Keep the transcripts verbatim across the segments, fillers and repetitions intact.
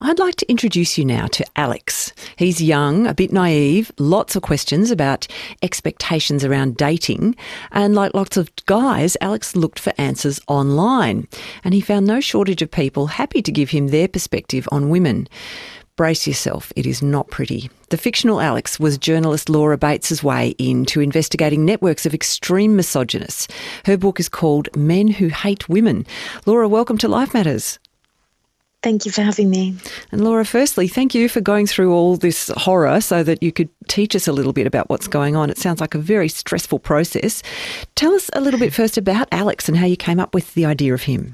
I'd like to introduce you now to Alex. He's young, a bit naive, lots of questions about expectations around dating, and like lots of guys, Alex looked for answers online, and he found no shortage of people happy to give him their perspective on women. Brace yourself, it is not pretty. The fictional Alex was journalist Laura Bates's way into investigating networks of extreme misogynists. Her book is called Men Who Hate Women. Laura, welcome to Life Matters. Thank you for having me. And Laura, firstly, thank you for going through all this horror so that you could teach us a little bit about what's going on. It sounds like a very stressful process. Tell us a little bit first about Alex and how you came up with the idea of him.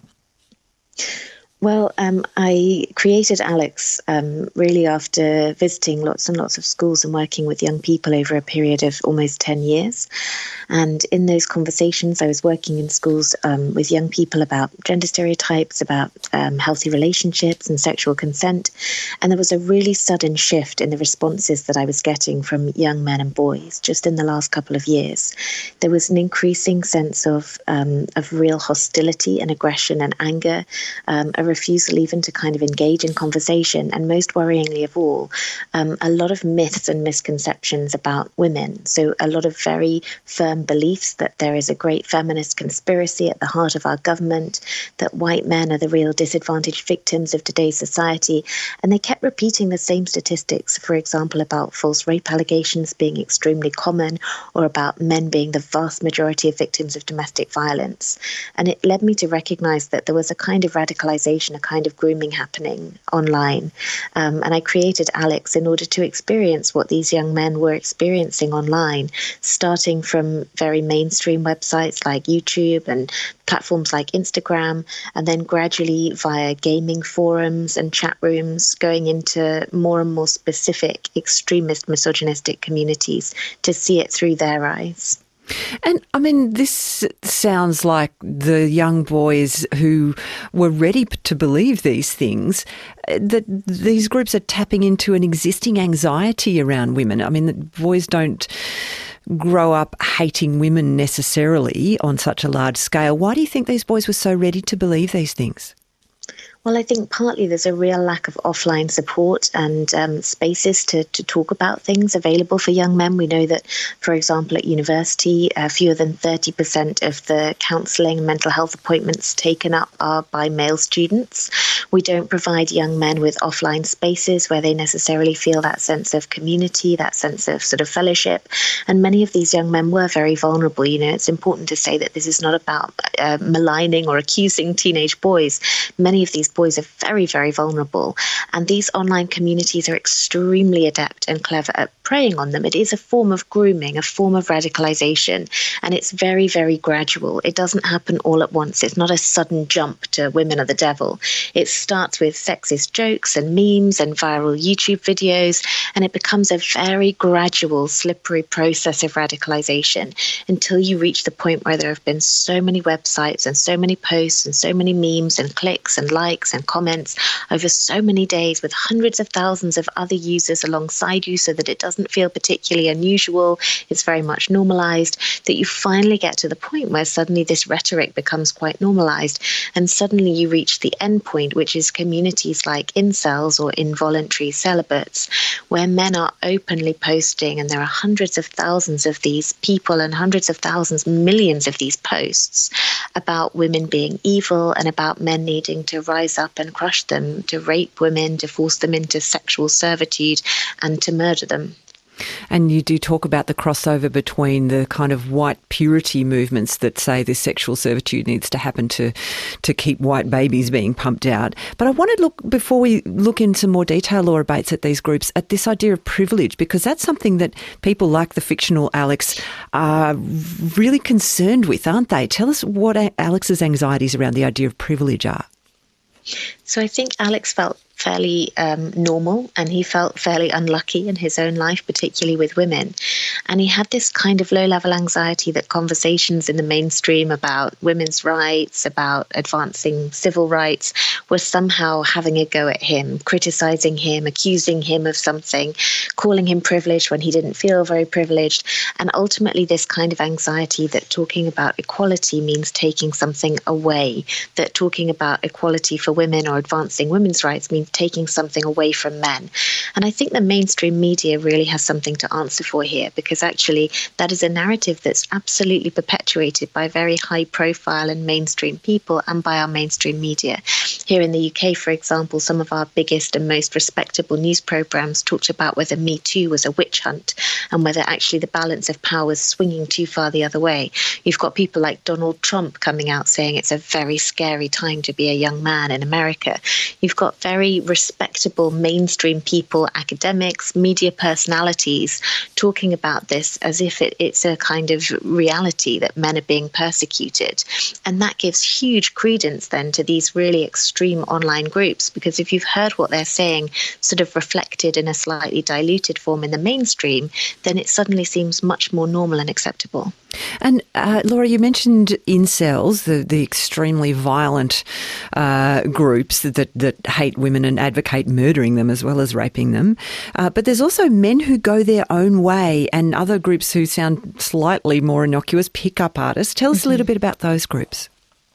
Well, um, I created Alex um, really after visiting lots and lots of schools and working with young people over a period of almost ten years. And in those conversations, I was working in schools um, with young people about gender stereotypes, about um, healthy relationships and sexual consent. And there was a really sudden shift in the responses that I was getting from young men and boys just in the last couple of years. There was an increasing sense of, um, of real hostility and aggression and anger, um, a refusal even to kind of engage in conversation, and most worryingly of all, um, a lot of myths and misconceptions about women. So a lot of very firm beliefs that there is a great feminist conspiracy at the heart of our government, that white men are the real disadvantaged victims of today's society. And they kept repeating the same statistics, for example, about false rape allegations being extremely common, or about men being the vast majority of victims of domestic violence. And it led me to recognize that there was a kind of radicalization, a kind of grooming happening online. Um, and I created Alex in order to experience what these young men were experiencing online, starting from very mainstream websites like YouTube and platforms like Instagram, and then gradually via gaming forums and chat rooms, going into more and more specific extremist misogynistic communities to see it through their eyes. And, I mean, this sounds like the young boys who were ready to believe these things, that these groups are tapping into an existing anxiety around women. I mean, boys don't grow up hating women necessarily on such a large scale. Why do you think these boys were so ready to believe these things? Well, I think partly there's a real lack of offline support and um, spaces to, to talk about things available for young men. We know that, for example, at university, uh, fewer than thirty percent of the counselling and mental health appointments taken up are by male students. We don't provide young men with offline spaces where they necessarily feel that sense of community, that sense of sort of fellowship. And many of these young men were very vulnerable. You know, it's important to say that this is not about uh, maligning or accusing teenage boys. Many of these boys are very, very vulnerable. And these online communities are extremely adept and clever at preying on them. It is a form of grooming, a form of radicalization, and it's very, very gradual. It doesn't happen all at once. It's not a sudden jump to women are the devil. It starts with sexist jokes and memes and viral YouTube videos, and it becomes a very gradual, slippery process of radicalization until you reach the point where there have been so many websites and so many posts and so many memes and clicks and likes and comments over so many days with hundreds of thousands of other users alongside you, so that it doesn't feel particularly unusual. It's very much normalized, that you finally get to the point where suddenly this rhetoric becomes quite normalized, and suddenly you reach the end point, which is communities like incels or involuntary celibates, where men are openly posting, and there are hundreds of thousands of these people and hundreds of thousands, millions of these posts about women being evil and about men needing to rise up and crush them, to rape women, to force them into sexual servitude and to murder them. And you do talk about the crossover between the kind of white purity movements that say this sexual servitude needs to happen to to keep white babies being pumped out. But I want to look, before we look into more detail, Laura Bates, at these groups, at this idea of privilege, because that's something that people like the fictional Alex are really concerned with, aren't they? Tell us what Alex's anxieties around the idea of privilege are. So I think Alex felt fairly um, normal, and he felt fairly unlucky in his own life, particularly with women. And he had this kind of low-level anxiety that conversations in the mainstream about women's rights, about advancing civil rights, were somehow having a go at him, criticizing him, accusing him of something, calling him privileged when he didn't feel very privileged. And ultimately this kind of anxiety that talking about equality means taking something away, that talking about equality for women or advancing women's rights means and taking something away from men. And I think the mainstream media really has something to answer for here, because actually that is a narrative that's absolutely perpetuated by very high profile and mainstream people and by our mainstream media. Here in the U K, for example, some of our biggest and most respectable news programmes talked about whether Me Too was a witch hunt and whether actually the balance of power was swinging too far the other way. You've got people like Donald Trump coming out saying it's a very scary time to be a young man in America. You've got very respectable mainstream people, academics, media personalities talking about this as if it, it's a kind of reality that men are being persecuted. And that gives huge credence then to these really extreme online groups, because if you've heard what they're saying sort of reflected in a slightly diluted form in the mainstream, then it suddenly seems much more normal and acceptable. And uh, Laura, you mentioned incels, the, the extremely violent uh, groups that, that hate women and advocate murdering them as well as raping them. Uh, but there's also men who go their own way and other groups who sound slightly more innocuous, pickup artists. Tell us mm-hmm. a little bit about those groups.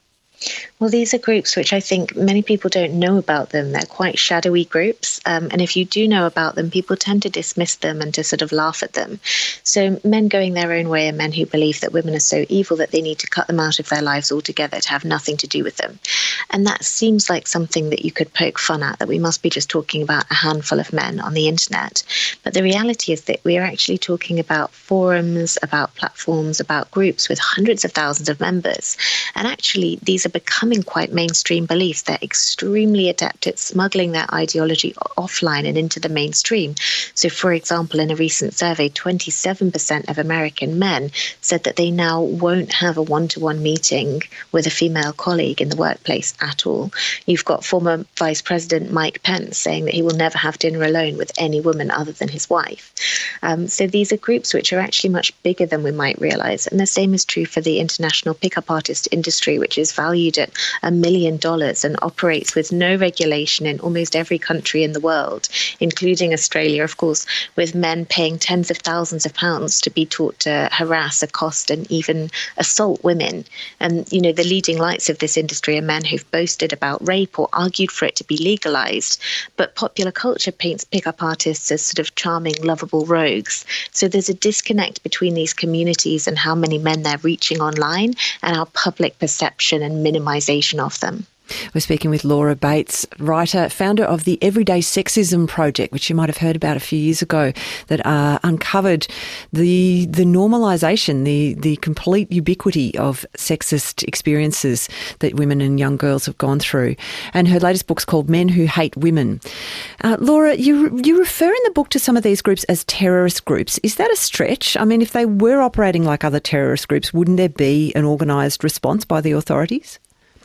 Well, these are groups which I think many people don't know about them. They're quite shadowy groups. Um, and if you do know about them, people tend to dismiss them and to sort of laugh at them. So men going their own way are men who believe that women are so evil that they need to cut them out of their lives altogether, to have nothing to do with them. And that seems like something that you could poke fun at, that we must be just talking about a handful of men on the internet. But the reality is that we are actually talking about forums, about platforms, about groups with hundreds of thousands of members. And actually, these are becoming quite mainstream beliefs. They're extremely adept at smuggling their ideology offline and into the mainstream. So, for example, in a recent survey, twenty-seven percent of American men said that they now won't have a one-to-one meeting with a female colleague in the workplace at all. You've got former Vice President Mike Pence saying that he will never have dinner alone with any woman other than his wife. Um, so these are groups which are actually much bigger than we might realize. And the same is true for the international pickup artist industry, which is valued at a million dollars and operates with no regulation in almost every country in the world, including Australia, of course, with men paying tens of thousands of pounds to be taught to harass, accost, and even assault women. And, you know, the leading lights of this industry are men who've boasted about rape or argued for it to be legalized. But popular culture paints pickup artists as sort of charming, lovable rogues. So there's a disconnect between these communities and how many men they're reaching online and our public perception and minimization of them. We're speaking with Laura Bates, writer, founder of the Everyday Sexism Project, which you might have heard about a few years ago, that uh, uncovered the the normalisation, the, the complete ubiquity of sexist experiences that women and young girls have gone through. And her latest book's called Men Who Hate Women. Uh, Laura, you, you refer in the book to some of these groups as terrorist groups. Is that a stretch? I mean, if they were operating like other terrorist groups, wouldn't there be an organised response by the authorities?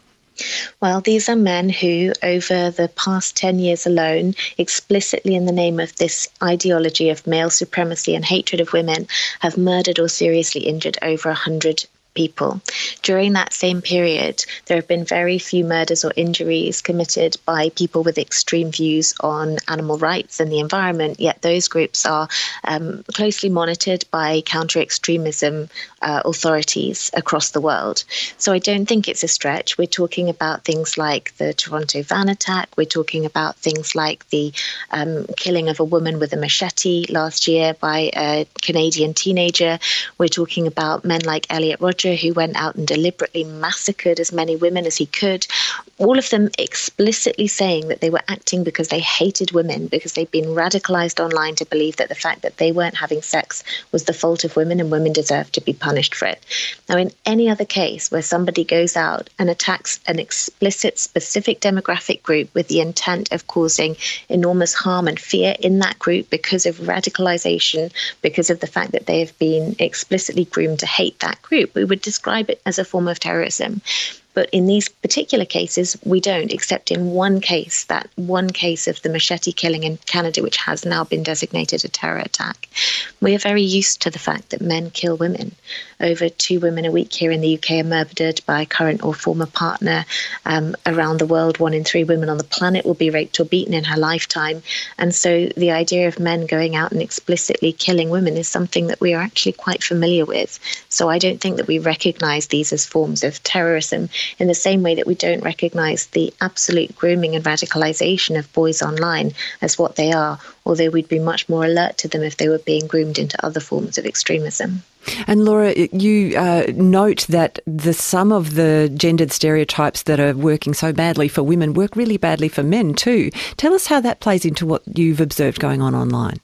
Well, these are men who, over the past ten years alone, explicitly in the name of this ideology of male supremacy and hatred of women, have murdered or seriously injured over one hundred people. During that same period, there have been very few murders or injuries committed by people with extreme views on animal rights and the environment, yet those groups are um, closely monitored by counter-extremism uh, authorities across the world. So I don't think it's a stretch. We're talking about things like the Toronto van attack. We're talking about things like the um, killing of a woman with a machete last year by a Canadian teenager. We're talking about men like Elliot Rodger, who went out and deliberately massacred as many women as he could, all of them explicitly saying that they were acting because they hated women, because they'd been radicalized online to believe that the fact that they weren't having sex was the fault of women and women deserved to be punished for it. Now, in any other case where somebody goes out and attacks an explicit, specific demographic group with the intent of causing enormous harm and fear in that group because of radicalization, because of the fact that they have been explicitly groomed to hate that group, we would describe it as a form of terrorism. But in these particular cases, we don't, except in one case, that one case of the machete killing in Canada, which has now been designated a terror attack. We are very used to the fact that men kill women. Over two women a week here in the U K are murdered by a current or former partner. Um, around the world, one in three women on the planet will be raped or beaten in her lifetime. And so the idea of men going out and explicitly killing women is something that we are actually quite familiar with. So I don't think that we recognise these as forms of terrorism. in the same way that we don't recognise the absolute grooming and radicalisation of boys online as what they are, although we'd be much more alert to them if they were being groomed into other forms of extremism. And Laura, you uh, note that the some of the gendered stereotypes that are working so badly for women work really badly for men too. Tell us how that plays into what you've observed going on online.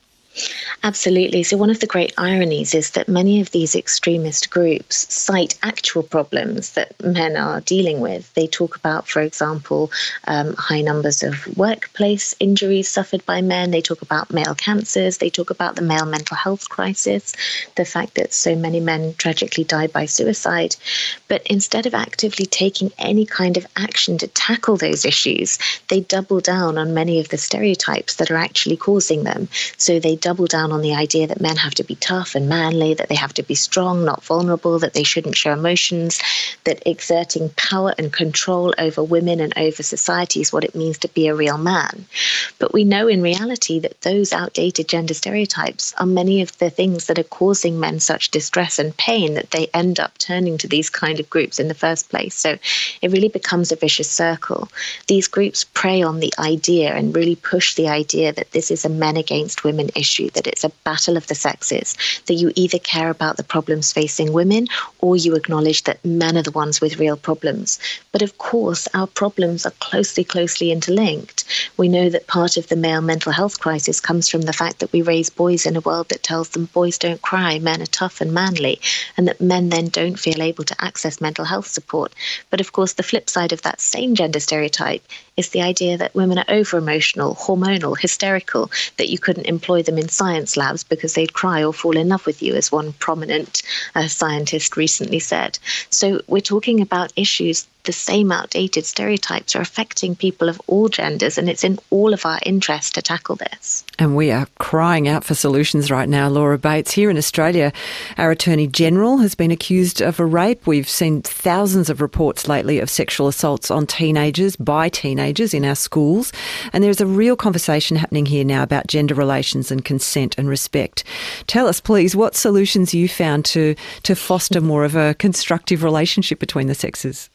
Absolutely. So one of the great ironies is that many of these extremist groups cite actual problems that men are dealing with. They talk about, for example, um, high numbers of workplace injuries suffered by men. They talk about male cancers. They talk about the male mental health crisis, the fact that so many men tragically die by suicide. But instead of actively taking any kind of action to tackle those issues, they double down on many of the stereotypes that are actually causing them. So they double down on the idea that men have to be tough and manly, that they have to be strong, not vulnerable, that they shouldn't show emotions, that exerting power and control over women and over society is what it means to be a real man. But we know in reality that those outdated gender stereotypes are many of the things that are causing men such distress and pain that they end up turning to these kind of groups in the first place. So it really becomes a vicious circle. These groups prey on the idea and really push the idea that this is a men against women issue, that it's a battle of the sexes, that you either care about the problems facing women or you acknowledge that men are the ones with real problems. But of course, our problems are closely, closely interlinked. We know that part of the male mental health crisis comes from the fact that we raise boys in a world that tells them boys don't cry, men are tough and manly, and that men then don't feel able to access mental health support. But of course, the flip side of that same gender stereotype is the idea that women are over-emotional, hormonal, hysterical, that you couldn't employ them in science labs because they'd cry or fall in love with you, as one prominent uh, scientist recently said. So we're talking about issues. The same outdated stereotypes are affecting people of all genders, and it's in all of our interest to tackle this. And we are crying out for solutions right now. Laura Bates, here in Australia, our Attorney General has been accused of a rape. We've seen thousands of reports lately of sexual assaults on teenagers by teenagers in our schools. And there's a real conversation happening here now about gender relations and consent and respect. Tell us, please, what solutions you found to, to foster more of a constructive relationship between the sexes?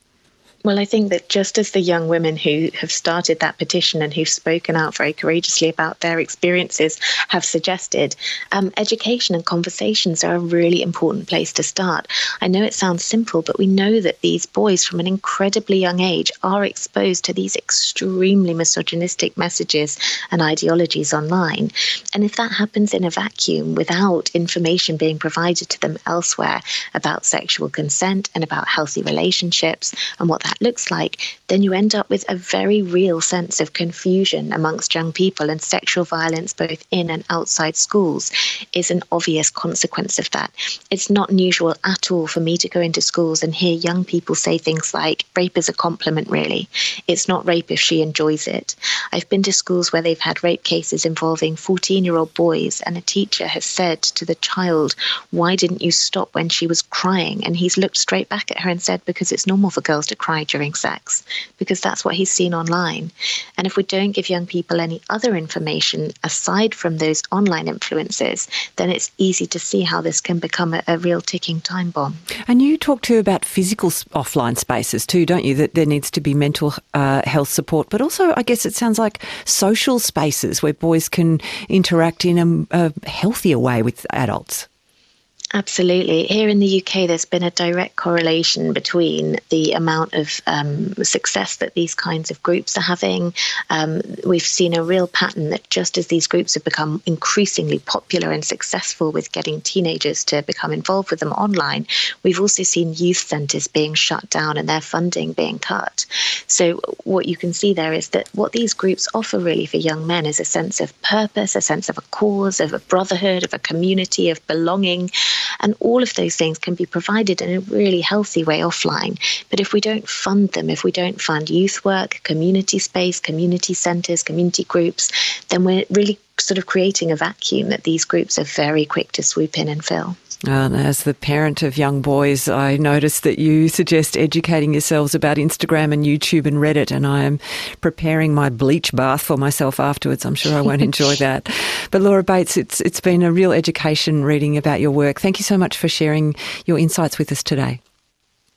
Well, I think that just as the young women who have started that petition and who've spoken out very courageously about their experiences have suggested, um, education and conversations are a really important place to start. I know it sounds simple, but we know that these boys from an incredibly young age are exposed to these extremely misogynistic messages and ideologies online. And if that happens in a vacuum without information being provided to them elsewhere about sexual consent and about healthy relationships and what that looks like, then you end up with a very real sense of confusion amongst young people, and sexual violence both in and outside schools is an obvious consequence of that. It's not unusual at all for me to go into schools and hear young people say things like, rape is a compliment, really. It's not rape if she enjoys it. I've been to schools where they've had rape cases involving fourteen-year-old boys, and a teacher has said to the child, why didn't you stop when she was crying? And he's looked straight back at her and said, because it's normal for girls to cry during sex, because that's what he's seen online. And if we don't give young people any other information aside from those online influences, then it's easy to see how this can become a, a real ticking time bomb. And you talk too about physical offline spaces too, don't you? That there needs to be mental uh, health support, but also I guess it sounds like social spaces where boys can interact in a, a healthier way with adults. Absolutely. Here in the U K, there's been a direct correlation between the amount of um, success that these kinds of groups are having. Um, we've seen a real pattern that just as these groups have become increasingly popular and successful with getting teenagers to become involved with them online, we've also seen youth centres being shut down and their funding being cut. So what you can see there is that what these groups offer really for young men is a sense of purpose, a sense of a cause, of a brotherhood, of a community, of belonging. And all of those things can be provided in a really healthy way offline. But if we don't fund them, if we don't fund youth work, community space, community centres, community groups, then we're really sort of creating a vacuum that these groups are very quick to swoop in and fill. And as the parent of young boys, I noticed that you suggest educating yourselves about Instagram and YouTube and Reddit, and I am preparing my bleach bath for myself afterwards. I'm sure I won't enjoy that. But Laura Bates, it's it's been a real education reading about your work. Thank you so much for sharing your insights with us today.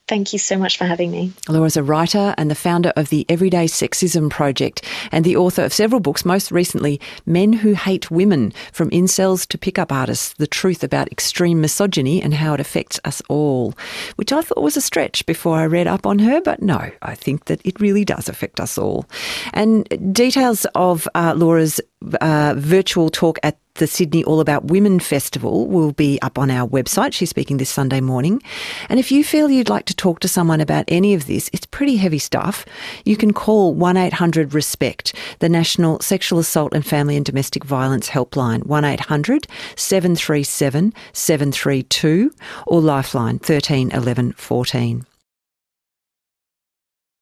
Thank you so much for having me. Laura's a writer and the founder of the Everyday Sexism Project and the author of several books, most recently Men Who Hate Women, From Incels to Pickup Artists, The Truth About Extreme Misogyny and How It Affects Us All, which I thought was a stretch before I read up on her, but no, I think that it really does affect us all. And details of uh, Laura's uh, virtual talk at the Sydney All About Women Festival will be up on our website. She's speaking this Sunday morning. And if you feel you'd like to talk to someone about any of this, it's pretty heavy stuff. You can call one eight hundred RESPECT, the National Sexual Assault and Family and Domestic Violence Helpline, one eight hundred seven three seven seven three two, or Lifeline thirteen eleven fourteen.